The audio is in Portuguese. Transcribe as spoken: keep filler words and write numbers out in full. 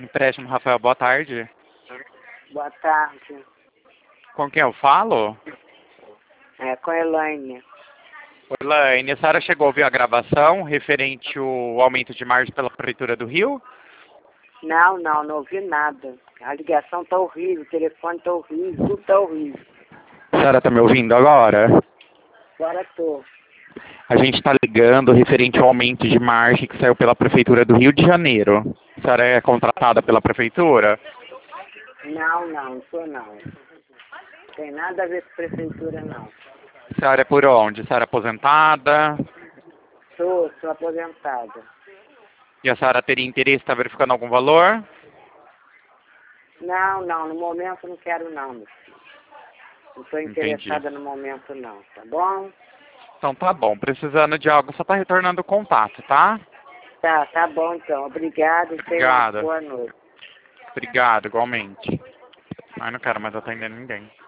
Empréstimo, Rafael, boa tarde. Boa tarde. Com quem eu falo? É com a Elaine. Elaine, a senhora chegou a ouvir a gravação referente ao aumento de margem pela Prefeitura do Rio? Não, não, não ouvi nada. A ligação tá horrível, o telefone tá horrível, tudo tá horrível. A senhora está me ouvindo agora? Agora tô. A gente está ligando referente ao aumento de margem que saiu pela Prefeitura do Rio de Janeiro. A senhora é contratada pela Prefeitura? Não, não, não sou não. Tem nada a ver com prefeitura, não. A senhora é por onde? A senhora é aposentada? Sou, sou aposentada. E a senhora teria interesse em estar verificando algum valor? Não, não, no momento não quero não, meu filho. Não estou interessada Entendi. no momento não, tá bom? Então tá bom, precisando de algo, só tá retornando o contato, tá? Tá, tá bom então. Obrigada e tenha uma Obrigado. boa noite. Obrigado, igualmente. Ai, não quero mais atender ninguém.